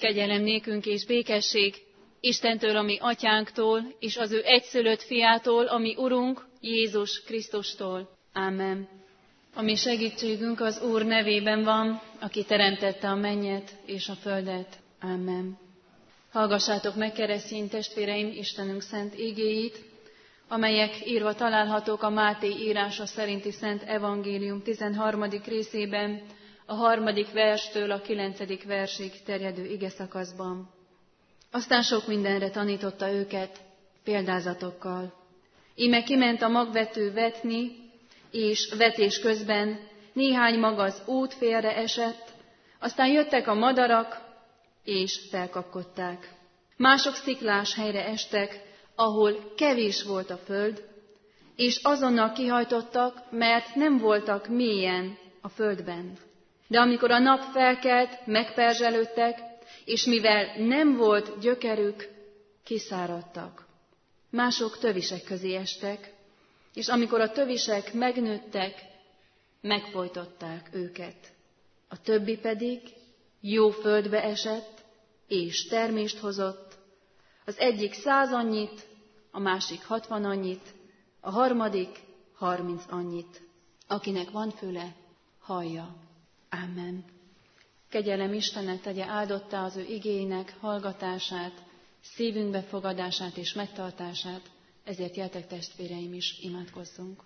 kegyelem nékünk és békesség Istentől, ami atyánktól, és az ő egyszülött fiától, ami Urunk, Jézus Krisztustól. Ámen. A mi segítségünk az Úr nevében van, aki teremtette a mennyet és a földet. Ámen. Hallgassátok meg, keresztény testvéreim, Istenünk szent igéit, amelyek írva találhatók a Máté írása szerinti Szent Evangélium 13. részében, a 3. verstől a 9. versig terjedő igeszakaszban. Aztán sok mindenre tanította őket példázatokkal. Íme kiment a magvető vetni, és vetés közben néhány mag az út félre esett, aztán jöttek a madarak, és felkapkodták. Mások sziklás helyre estek, ahol kevés volt a föld, és azonnal kihajtottak, mert nem voltak mélyen a földben. De amikor a nap felkelt, megperzselődtek, és mivel nem volt gyökerük, kiszáradtak. Mások tövisek közé estek, és amikor a tövisek megnőttek, megfojtották őket. A többi pedig jó földbe esett, és termést hozott, az egyik 100 annyit, a másik 60 annyit, a harmadik 30 annyit. Akinek van füle, hallja. Ámen. Kegyelem Istennek tegye áldottá az ő igéinek hallgatását, szívünk befogadását és megtartását, ezért jöjjetek testvéreim is, imádkozzunk.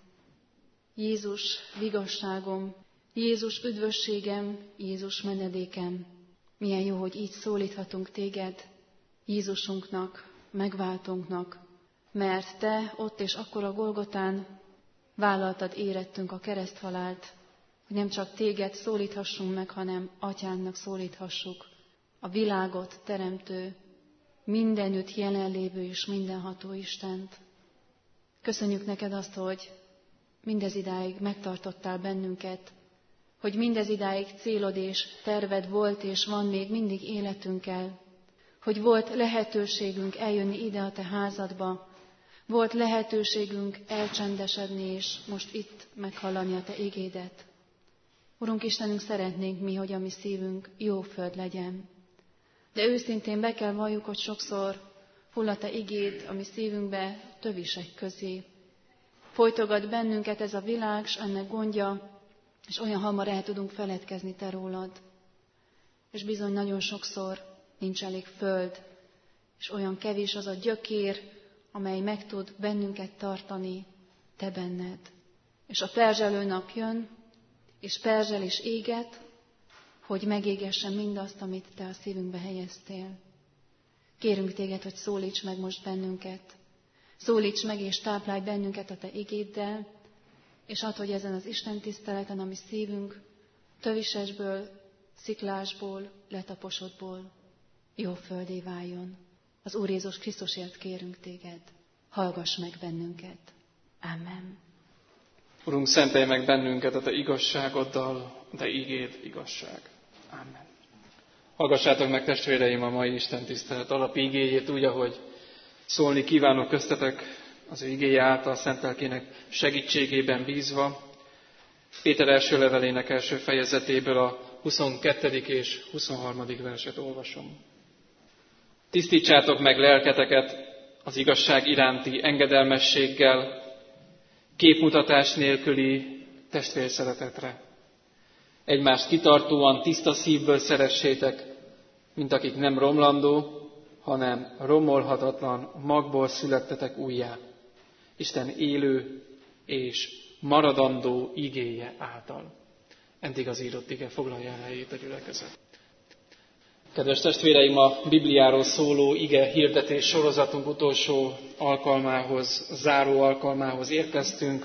Jézus vigasságom, Jézus üdvösségem, Jézus menedékem, milyen jó, hogy így szólíthatunk téged, Jézusunknak, megváltunknak, mert te ott és akkor a Golgotán vállaltad érettünk a kereszthalált, hogy nem csak téged szólíthassunk meg, hanem atyánknak szólíthassuk, a világot teremtő, mindenütt jelenlévő és mindenható Istent. Köszönjük neked azt, hogy mindez idáig megtartottál bennünket, hogy mindez idáig célod és terved volt és van még mindig életünkkel, hogy volt lehetőségünk eljönni ide a te házadba, volt lehetőségünk elcsendesedni és most itt meghallani a te igédet. Urunk Istenünk, szeretnénk mi, hogy a mi szívünk jó föld legyen. De őszintén be kell valljuk, hogy sokszor hull a te igéd a mi szívünkbe tövisek közé. Folytogat bennünket ez a világ, s ennek gondja, és olyan hamar el tudunk feledkezni te rólad. És bizony nagyon sokszor nincs elég föld, és olyan kevés az a gyökér, amely meg tud bennünket tartani te benned. És a perzselő nap jön, és perzsel és éget, hogy megégessen mindazt, amit te a szívünkbe helyeztél. Kérünk téged, hogy szólíts meg most bennünket. Szólíts meg és táplálj bennünket a te igéddel, és add, hogy ezen az Isten tiszteleten, ami szívünk tövisesből, sziklásból, letaposottból jó földé váljon. Az Úr Jézus Krisztusért kérünk téged, hallgass meg bennünket. Amen. Urunk, szentelj meg bennünket a te igazságoddal, a te igéd igazság. Amen. Hallgassátok meg, testvéreim, a mai Isten tisztelet alapigéjét úgy, ahogy szólni kívánok köztetek az ő igéje által szent lelkének segítségében bízva. Péter első levelének első fejezetéből a 22. és 23. verset olvasom. Tisztítsátok meg lelketeket az igazság iránti engedelmességgel, képmutatás nélküli testvérszeretetre. Egymást kitartóan, tiszta szívből szeressétek, mint akik nem romlandó, hanem romolhatatlan magból születtetek újjá, Isten élő és maradandó igéje által. Eddig az írott ige foglalja el helyét a gyülekezet. Kedves testvéreim, a Bibliáról szóló ige hirdetés sorozatunk utolsó alkalmához, záró alkalmához érkeztünk,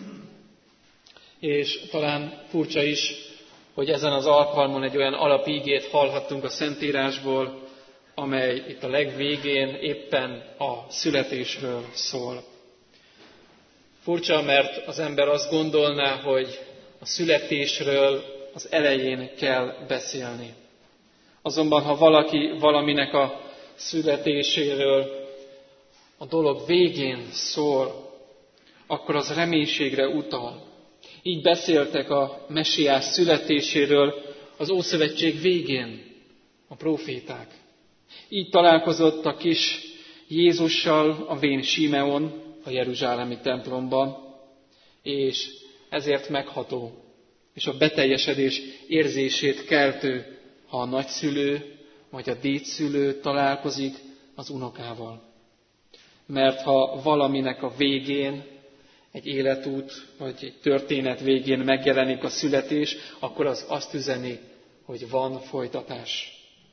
és talán furcsa is, hogy ezen az alkalmon egy olyan alapigét hallhattunk a Szentírásból, amely itt a legvégén éppen a születésről szól. Furcsa, mert az ember azt gondolná, hogy a születésről az elején kell beszélni. Azonban, ha valaki valaminek a születéséről a dolog végén szól, akkor az reménységre utal. Így beszéltek a Mesiás születéséről az Ószövetség végén a próféták. Így találkozott a kis Jézussal a vén Simeon a jeruzsálemi templomban, és ezért megható, és a beteljesedés érzését keltő, ha a nagyszülő vagy a dédszülő találkozik az unokával. Mert ha valaminek a végén, egy életút vagy egy történet végén megjelenik a születés, akkor az azt üzeni, hogy van folytatás.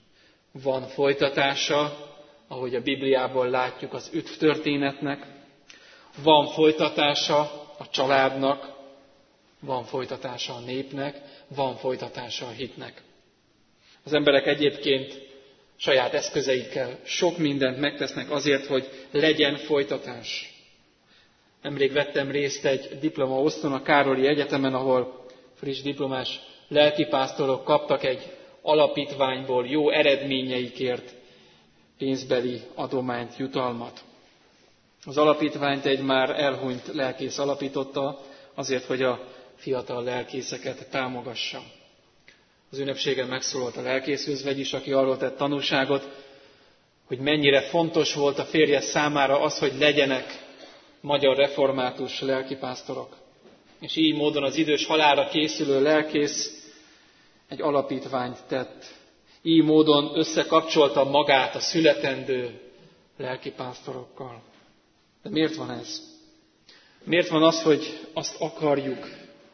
Van folytatása, ahogy a Bibliából látjuk az üdv történetnek, van folytatása a családnak, van folytatása a népnek, van folytatása a hitnek. Az emberek egyébként saját eszközeikkel sok mindent megtesznek azért, hogy legyen folytatás. Nemrég vettem részt egy diplomaosztón a Károlyi Egyetemen, ahol friss diplomás lelkipásztorok kaptak egy alapítványból jó eredményeikért pénzbeli adományt, jutalmat. Az alapítványt egy már elhunyt lelkész alapította azért, hogy a fiatal lelkészeket támogassa. Az ünnepségen megszólalt a lelkész özvegy is, aki arról tett tanúságot, hogy mennyire fontos volt a férje számára az, hogy legyenek magyar református lelkipásztorok. És így módon az idős halálra készülő lelkész egy alapítványt tett. Így módon összekapcsolta magát a születendő lelkipásztorokkal. De miért van ez? Miért van az, hogy azt akarjuk,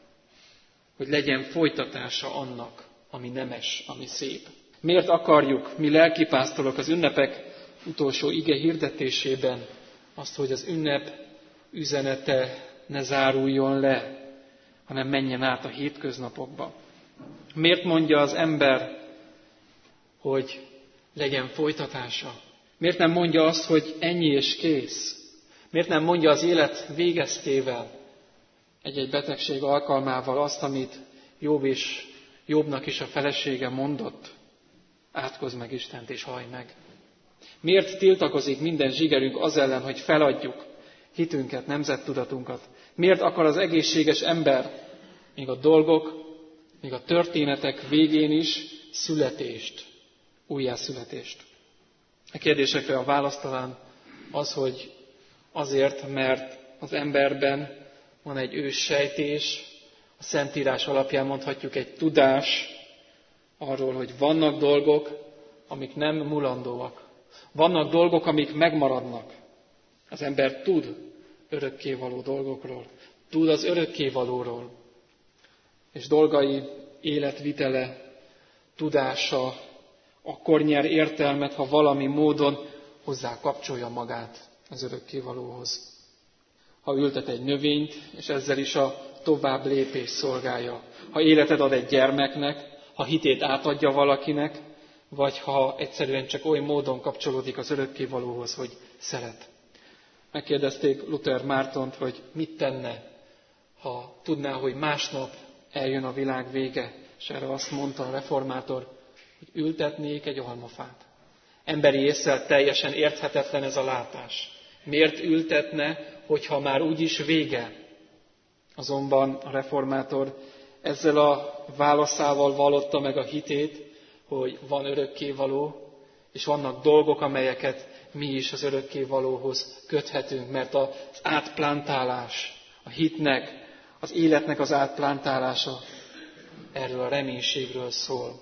hogy legyen folytatása annak, ami nemes, ami szép? Miért akarjuk mi lelkipásztorok az ünnepek utolsó ige hirdetésében azt, hogy az ünnep üzenete ne záruljon le, hanem menjen át a hétköznapokba? Miért mondja az ember, hogy legyen folytatása? Miért nem mondja azt, hogy ennyi és kész? Miért nem mondja az élet végeztével, egy-egy betegség alkalmával azt, amit Jobbnak is a felesége mondott? Átkozz meg Istent és hallj meg. Miért tiltakozik minden zsigerünk az ellen, hogy feladjuk hitünket, nemzettudatunkat? Miért akar az egészséges ember még a dolgok, még a történetek végén is születést, újjászületést? A kérdésekre a válasz talán az, hogy azért, mert az emberben van egy őssejtés, a Szentírás alapján mondhatjuk egy tudás arról, hogy vannak dolgok, amik nem mulandóak. Vannak dolgok, amik megmaradnak. Az ember tud örökkévaló dolgokról, tud az örökkévalóról, és dolgai életvitele, tudása akkor nyer értelmet, ha valami módon hozzá kapcsolja magát az örökkévalóhoz. Ha ültet egy növényt, és ezzel is a tovább lépés szolgálja. Ha életet ad egy gyermeknek, ha hitét átadja valakinek, vagy ha egyszerűen csak oly módon kapcsolódik az örökkévalóhoz, hogy szeret. Megkérdezték Luther Mártont, hogy mit tenne, ha tudná, hogy másnap eljön a világ vége, és erre azt mondta a reformátor, hogy ültetnék egy almafát. Emberi ésszel teljesen érthetetlen ez a látás. Miért ültetne, hogyha már úgyis vége? Azonban a reformátor ezzel a válaszával vallotta meg a hitét, hogy van örökkévaló, és vannak dolgok, amelyeket mi is az örökkévalóhoz köthetünk, mert az átplántálás, a hitnek, az életnek az átplántálása erről a reménységről szól.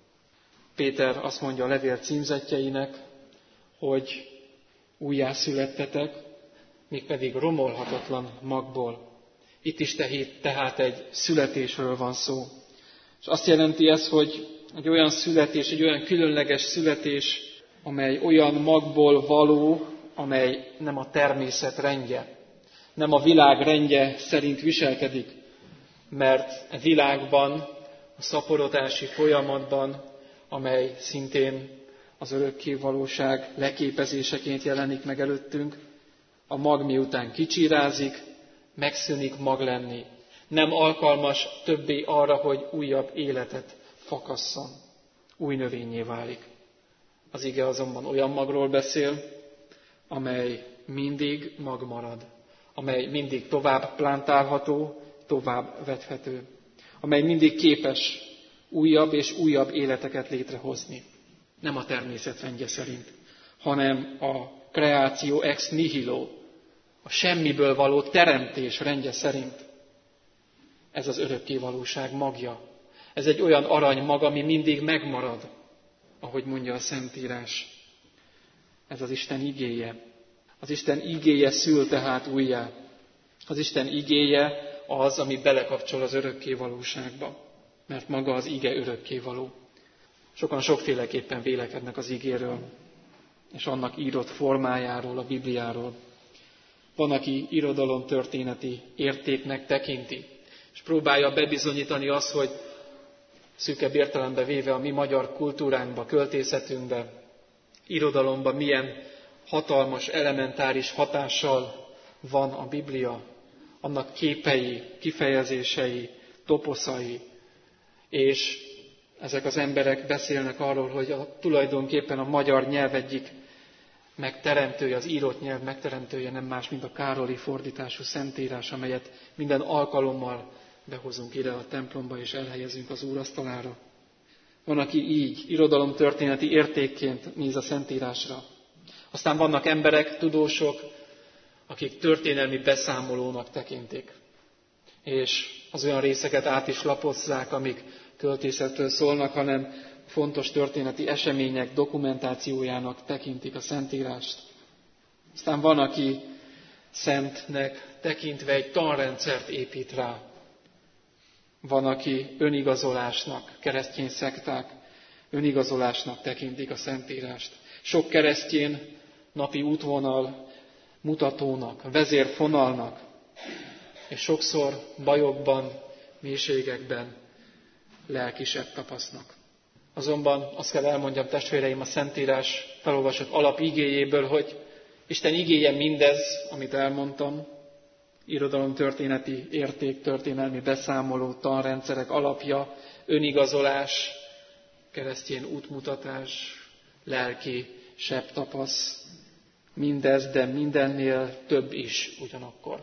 Péter azt mondja a levél címzettjeinek, hogy újjászülettetek, mégpedig romolhatatlan magból. Itt is tehát egy születésről van szó. És azt jelenti ez, hogy egy olyan születés, egy olyan különleges születés, amely olyan magból való, amely nem a természet rendje, nem a világ rendje szerint viselkedik, mert a világban, a szaporodási folyamatban, amely szintén az örökkévalóság leképezéseként jelenik meg előttünk, a mag miután kicsírázik, megszűnik mag lenni. Nem alkalmas többé arra, hogy újabb életet fakasszon. Új növényé válik. Az ige azonban olyan magról beszél, amely mindig mag marad, amely mindig tovább plántálható, tovább vethető, amely mindig képes újabb és újabb életeket létrehozni. nem a természet rendje szerint, hanem a creatio ex nihilo, a semmiből való teremtés rendje szerint. Ez az örökkévalóság magja. Ez egy olyan aranymag, ami mindig megmarad, ahogy mondja a Szentírás. Ez az Isten igéje. Az Isten igéje szül tehát újjá. Az Isten igéje az, ami belekapcsol az örökkévalóságba, mert maga az ige örökkévaló. Sokan sokféleképpen vélekednek az igéről, és annak írott formájáról, a Bibliáról. Van, aki irodalomtörténeti értéknek tekinti, és próbálja bebizonyítani azt, hogy szűkebb értelembe véve a mi magyar kultúránkba, költészetünkbe, irodalomban milyen hatalmas, elementáris hatással van a Biblia, annak képei, kifejezései, toposzai, és ezek az emberek beszélnek arról, hogy tulajdonképpen a magyar nyelv egyik megteremtője, az írott nyelv megteremtője nem más, mint a Károli fordítású Szentírás, amelyet minden alkalommal behozunk ide a templomba és elhelyezünk az úrasztalára. Van, aki így, irodalomtörténeti értékként néz a Szentírásra. Aztán vannak emberek, tudósok, akik történelmi beszámolónak tekintik, és az olyan részeket át is lapozzák, amik költészetről szólnak, hanem fontos történeti események dokumentációjának tekintik a Szentírást. Aztán van, aki szentnek tekintve egy tanrendszert épít rá. Van, aki önigazolásnak, keresztény szekták önigazolásnak tekintik a Szentírást. Sok keresztény napi útvonal mutatónak, vezérfonalnak, és sokszor bajokban, mélységekben lelkisebb tapasznak. Azonban azt kell elmondjam, testvéreim, a Szentírás felolvasott alapigéjéből, hogy Isten igéje mindez, amit elmondtam, irodalomtörténeti érték, történelmi beszámoló, tanrendszerek alapja, önigazolás, keresztény útmutatás, lelki sebb tapasz, mindez, de mindennél több is ugyanakkor.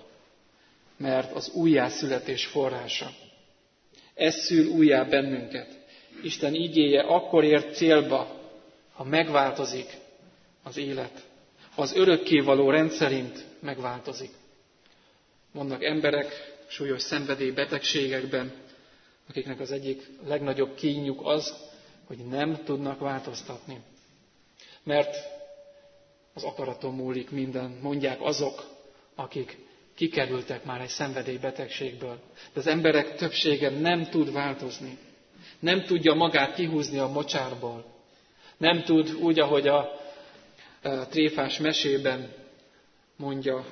Mert az újjászületés forrása. Ez szül újjá bennünket. Isten igéje akkor ér célba, ha megváltozik az élet. Ha az örökkévaló rendszerint megváltozik. Vannak emberek súlyos szenvedélybetegségekben, akiknek az egyik legnagyobb kínjuk az, hogy nem tudnak változtatni. Mert az akaraton múlik minden, mondják azok, akik kikerültek már egy szenvedélybetegségből. De az emberek többsége nem tud változni. Nem tudja magát kihúzni a mocsárból. Nem tud úgy, ahogy a tréfás mesében mondja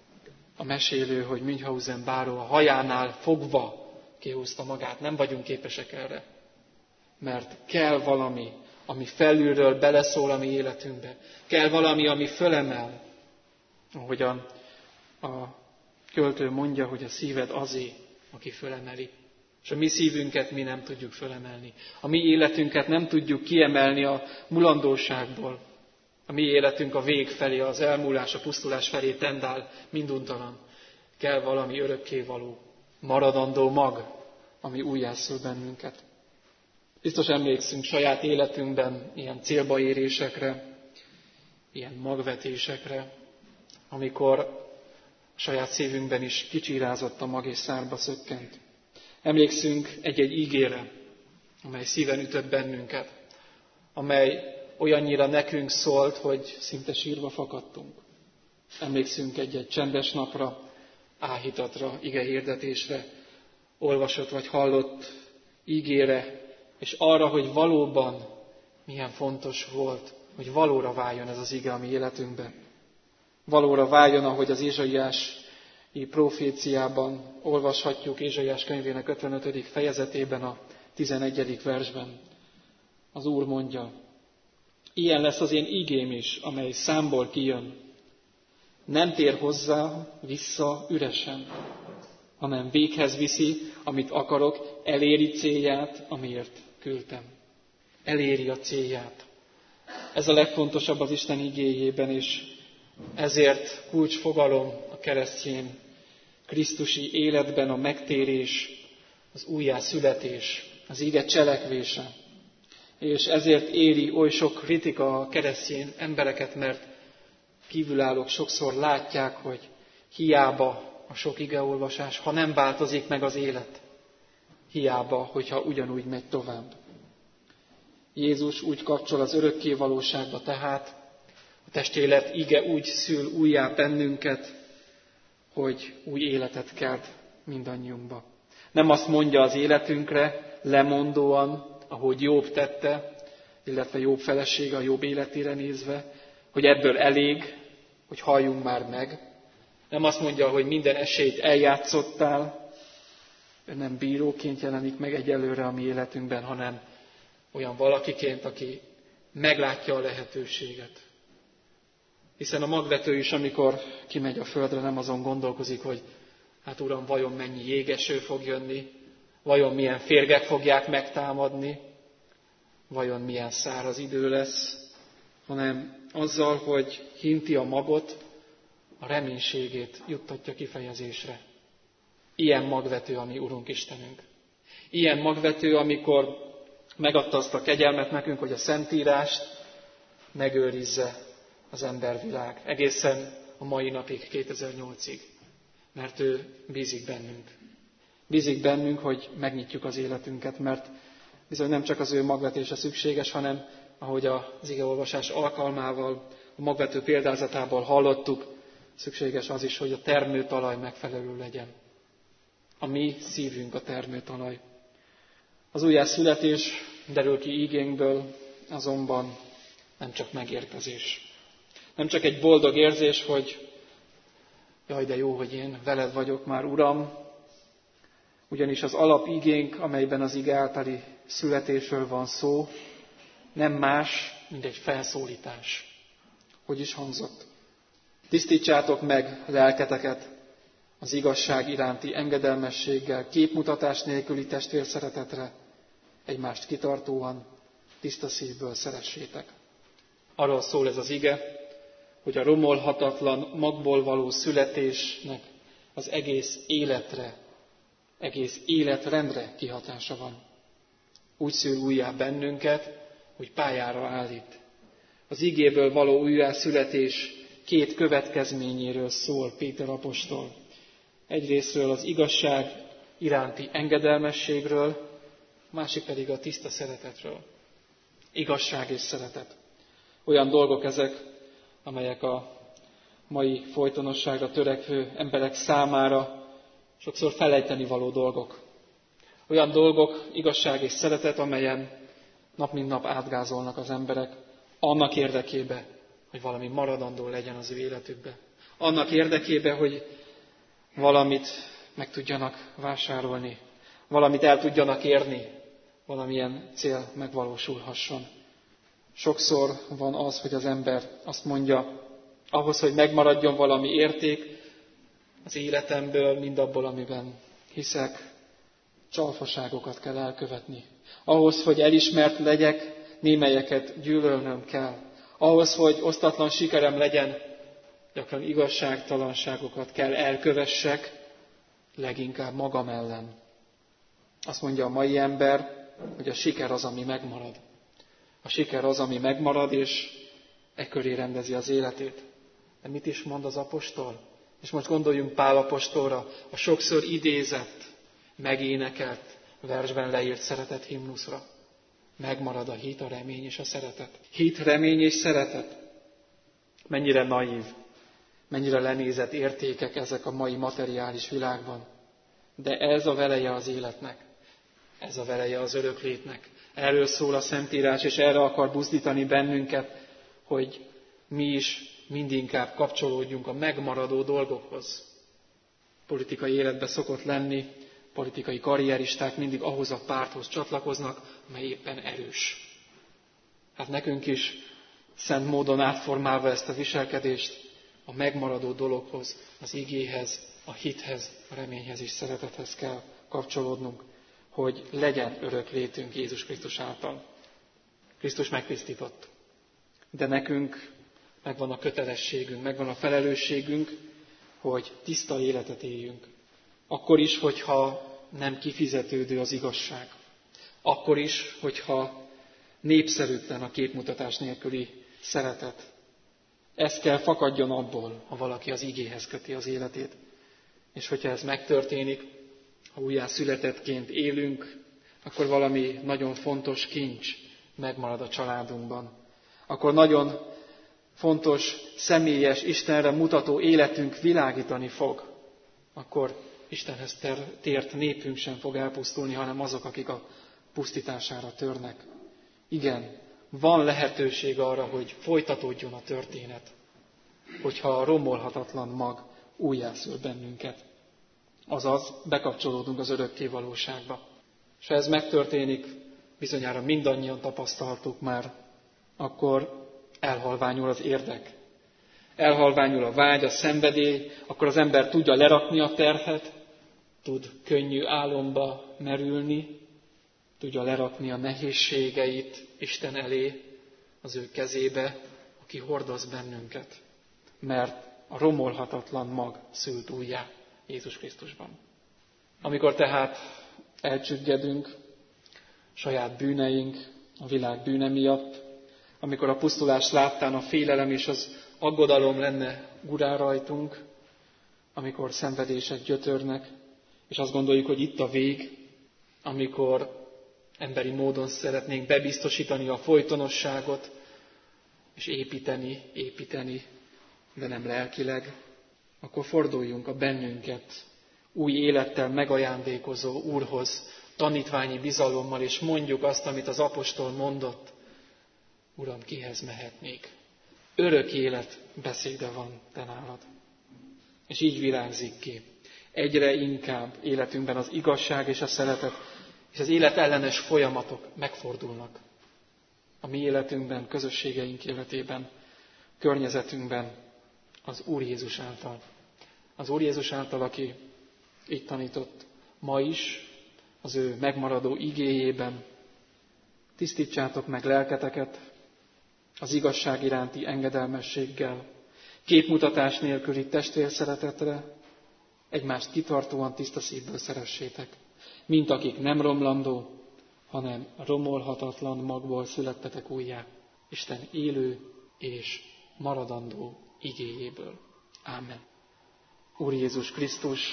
a mesélő, hogy Münchhausen báró a hajánál fogva kihúzta magát. Nem vagyunk képesek erre. Mert kell valami, ami felülről beleszól a mi életünkbe. Kell valami, ami fölemel. Ahogyan a költő mondja, hogy a szíved azé, aki fölemeli. És a mi szívünket mi nem tudjuk fölemelni. A mi életünket nem tudjuk kiemelni a mulandóságból. A mi életünk a vég felé, az elmúlás, a pusztulás felé tendál, minduntalan. Kell valami örökkévaló, maradandó mag, ami újjászül bennünket. Biztos emlékszünk saját életünkben ilyen célbaérésekre, ilyen magvetésekre, amikor a saját szívünkben is kicsírázott a mag és szárba szökkent. Emlékszünk egy-egy ígére, amely szíven ütött bennünket, amely olyannyira nekünk szólt, hogy szinte sírva fakadtunk. Emlékszünk egy-egy csendes napra, áhítatra, igehirdetésre, olvasott vagy hallott ígére, és arra, hogy valóban milyen fontos volt, hogy valóra váljon ez az ige a mi életünkben. Valóra váljon, ahogy az Ézsaiás proféciában olvashatjuk, Ézsaiás könyvének 55. fejezetében, a 11. versben. Az Úr mondja, ilyen lesz az én igém is, amely számból kijön. Nem tér hozzá vissza üresen, hanem véghez viszi, amit akarok, eléri célját, amiért küldtem. Eléri a célját. Ez a legfontosabb az Isten igéjében, és ezért kulcsfogalom a keresztény krisztusi életben a megtérés, az újjászületés, az ige cselekvése. És ezért éri oly sok kritika a keresztény embereket, mert kívülállók sokszor látják, hogy hiába a sok igeolvasás, ha nem változik meg az élet. Hiába, hogyha ugyanúgy megy tovább. Jézus úgy kapcsol az örökké valóságba tehát, a testélet ige úgy szül újjá bennünket, hogy új életet kelt mindannyiunkba. Nem azt mondja az életünkre lemondóan, ahogy Jobb tette, illetve Jobb felesége a Jobb életére nézve, hogy ebből elég, hogy halljunk már meg. Nem azt mondja, hogy minden esélyt eljátszottál, ő nem bíróként jelenik meg egyelőre a mi életünkben, hanem olyan valakiként, aki meglátja a lehetőséget. Hiszen a magvető is, amikor kimegy a földre, nem azon gondolkozik, hogy hát Uram, vajon mennyi jégeső fog jönni, vajon milyen férgek fogják megtámadni, vajon milyen száraz idő lesz, hanem azzal, hogy hinti a magot, a reménységét juttatja kifejezésre. Ilyen magvető a mi Urunk Istenünk. Ilyen magvető, amikor megadta azt a kegyelmet nekünk, hogy a Szentírást megőrizze az embervilág. Egészen a mai napig, 2008-ig. Mert ő bízik bennünk. Bízik bennünk, hogy megnyitjuk az életünket, mert bizony nem csak az ő magvetése szükséges, hanem ahogy az igeolvasás alkalmával, a magvető példázatából hallottuk, szükséges az is, hogy a termőtalaj megfelelő legyen. A mi szívünk a termőtalaj. Az újjászületés, derül ki ígénkből, azonban nem csak megérkezés. Nem csak egy boldog érzés, hogy jaj, de jó, hogy én veled vagyok már, Uram, ugyanis az alapigénk, amelyben az ige általi születésről van szó, nem más, mint egy felszólítás. Hogy is hangzott? Tisztítsátok meg lelketeket az igazság iránti engedelmességgel, képmutatás nélküli testvérszeretetre, egymást kitartóan, tiszta szívből szeressétek. Arról szól ez az ige, hogy a romolhatatlan magból való születésnek az egész életre, egész életrendre kihatása van. Úgy szül újjá bennünket, hogy pályára állít. Az igéből való újjászületés két következményéről szól Péter apostol. Egyrészről az igazság iránti engedelmességről, másik pedig a tiszta szeretetről. Igazság és szeretet. Olyan dolgok ezek, amelyek a mai folytonosságra törekvő emberek számára sokszor felejteni való dolgok. Olyan dolgok, igazság és szeretet, amelyen nap mint nap átgázolnak az emberek, annak érdekébe, hogy valami maradandó legyen az ő életükbe. Annak érdekébe, hogy valamit meg tudjanak vásárolni, valamit el tudjanak érni, valamilyen cél megvalósulhasson. Sokszor van az, hogy az ember azt mondja, ahhoz, hogy megmaradjon valami érték az életemből, mindabból, amiben hiszek, csalfaságokat kell elkövetni. Ahhoz, hogy elismert legyek, némelyeket gyűlölnöm kell. Ahhoz, hogy osztatlan sikerem legyen, gyakran igazságtalanságokat kell elkövessek, leginkább magam ellen. Azt mondja a mai ember, hogy a siker az, ami megmarad. A siker az, ami megmarad, és e köré rendezi az életét. De mit is mond az apostol? És most gondoljunk Pál apostolra, a sokszor idézett, megénekelt, versben leírt szeretet himnuszra. Megmarad a hit, a remény és a szeretet. Hit, remény és szeretet. Mennyire naív, mennyire lenézett értékek ezek a mai materiális világban. De ez a veleje az életnek. Ez a veleje az öröklétnek. Erről szól a Szentírás, és erre akar buzdítani bennünket, hogy mi is mindinkább kapcsolódjunk a megmaradó dolgokhoz. Politikai életben szokott lenni, politikai karrieristák mindig ahhoz a párthoz csatlakoznak, amely éppen erős. Hát nekünk is szent módon átformálva ezt a viselkedést a megmaradó dologhoz, az igéhez, a hithez, a reményhez és szeretethez kell kapcsolódnunk, hogy legyen örök létünk Jézus Krisztus által. Krisztus megtisztított, de nekünk megvan a kötelességünk, megvan a felelősségünk, hogy tiszta életet éljünk. Akkor is, hogyha nem kifizetődő az igazság. Akkor is, hogyha népszerűtlen a képmutatás nélküli szeretet. Ez kell fakadjon abból, ha valaki az igéhez köti az életét. És hogyha ez megtörténik, ha újjászületettként élünk, akkor valami nagyon fontos kincs megmarad a családunkban. Akkor nagyon fontos, személyes, Istenre mutató életünk világítani fog. Akkor Istenhez tért népünk sem fog elpusztulni, hanem azok, akik a pusztítására törnek. Igen, van lehetőség arra, hogy folytatódjon a történet, hogyha a romolhatatlan mag újjászül bennünket. Azaz, bekapcsolódunk az örökké valóságba. És ha ez megtörténik, bizonyára mindannyian tapasztaltuk már, akkor elhalványul az érdek. Elhalványul a vágy, a szenvedély, akkor az ember tudja lerakni a terhet, tud könnyű álomba merülni, tudja lerakni a nehézségeit Isten elé, az ő kezébe, aki hordoz bennünket. Mert a romolhatatlan mag szült újjá Jézus Krisztusban. Amikor tehát elcsüggedünk saját bűneink, a világ bűne miatt, amikor a pusztulás láttán a félelem és az aggodalom lenne urá rajtunk, amikor szenvedések gyötörnek, és azt gondoljuk, hogy itt a vég, amikor emberi módon szeretnénk bebiztosítani a folytonosságot, és építeni, de nem lelkileg, akkor forduljunk a bennünket új élettel megajándékozó Úrhoz, tanítványi bizalommal, és mondjuk azt, amit az apostol mondott: Uram, kihez mehetnék? Örök élet beszéde van te nálad. És így virágzik ki egyre inkább életünkben az igazság és a szeretet, és az élet ellenes folyamatok megfordulnak. A mi életünkben, közösségeink életében, környezetünkben az Úr Jézus által. Az Úr Jézus által, aki így tanított ma is, az ő megmaradó igéjében: tisztítsátok meg lelketeket az igazság iránti engedelmességgel, képmutatás nélküli testvérszeretetre, egymást kitartóan tiszta szívből szeressétek, mint akik nem romlandó, hanem romolhatatlan magból születtetek újjá, Isten élő és maradandó igéjéből. Ámen. Úr Jézus Krisztus,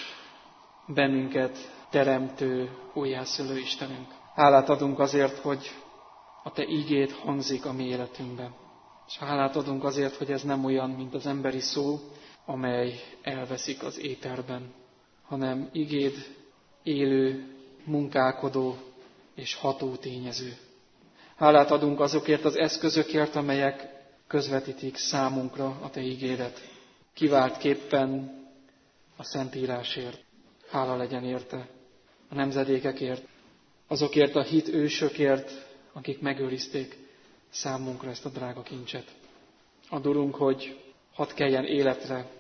bennünket teremtő, újjászülő Istenünk, hálát adunk azért, hogy a Te ígéd hangzik a mi életünkben. És hálát adunk azért, hogy ez nem olyan, mint az emberi szó, amely elveszik az éterben, hanem igéd élő, munkálkodó és ható tényező. Hálát adunk azokért az eszközökért, amelyek közvetítik számunkra a Te ígédet. Kiváltképpen a Szentírásért. Hála legyen érte. A nemzedékekért, azokért a hit ősökért, akik megőrizték számunkra ezt a drága kincset. Adorunk, hogy hadd keljen életre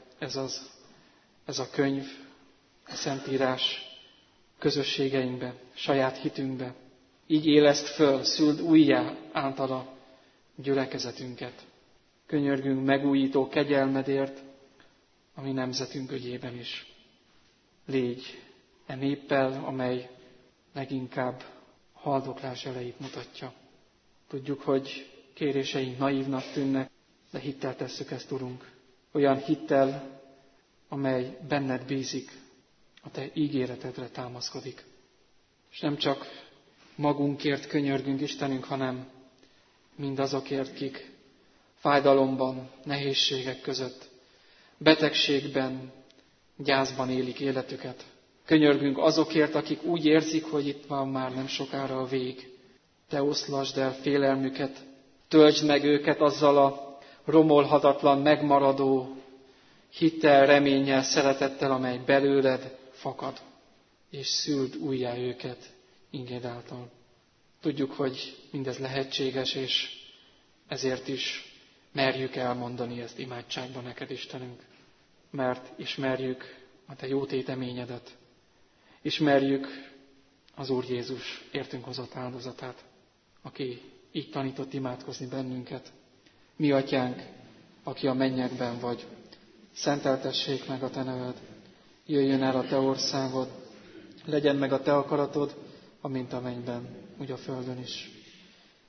ez a könyv, a Szentírás közösségeinkbe, saját hitünkbe. Így éleszt föl, szüld újjá általa gyülekezetünket. Könyörgünk megújító kegyelmedért a mi nemzetünk ügyében is. Légy e néppel, amely leginkább haldoklás elejét mutatja. Tudjuk, hogy kéréseink naívnak tűnnek, de hittel tesszük ezt, Urunk. Olyan hittel, amely benned bízik, a Te ígéretedre támaszkodik. És nem csak magunkért könyörgünk, Istenünk, hanem mindazokért, kik fájdalomban, nehézségek között, betegségben, gyászban élik életüket. Könyörgünk azokért, akik úgy érzik, hogy itt van már nem sokára a vég. Te oszlasd el félelmüket, töltsd meg őket azzal a romolhatatlan, megmaradó hittel, reménnyel, szeretettel, amely belőled fakad, és szüld újjá őket ingéd által. Tudjuk, hogy mindez lehetséges, és ezért is merjük elmondani ezt imádságban neked, Istenünk. Mert ismerjük a Te jó téteményedet, ismerjük az Úr Jézus értünk hozott áldozatát, aki így tanított imádkozni bennünket. Mi Atyánk, aki a mennyekben vagy, szenteltessék meg a Te neved, jöjjön el a Te országod, legyen meg a Te akaratod, amint a mennyben, úgy a földön is.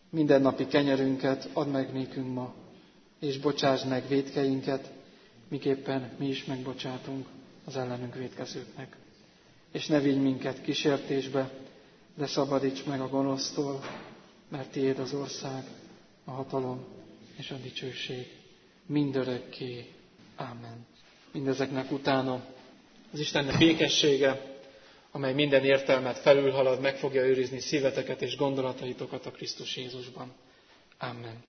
Mindennapi kenyerünket add meg nékünk ma, és bocsásd meg vétkeinket, miképpen mi is megbocsátunk az ellenünk vétkezőknek. És ne vigy minket kísértésbe, de szabadíts meg a gonosztól, mert tiéd az ország, a hatalom és a dicsőség mindörökké. Ámen. Mindezeknek utána az Istennek békessége, amely minden értelmet felülhalad, meg fogja őrizni szíveteket és gondolataitokat a Krisztus Jézusban. Amen.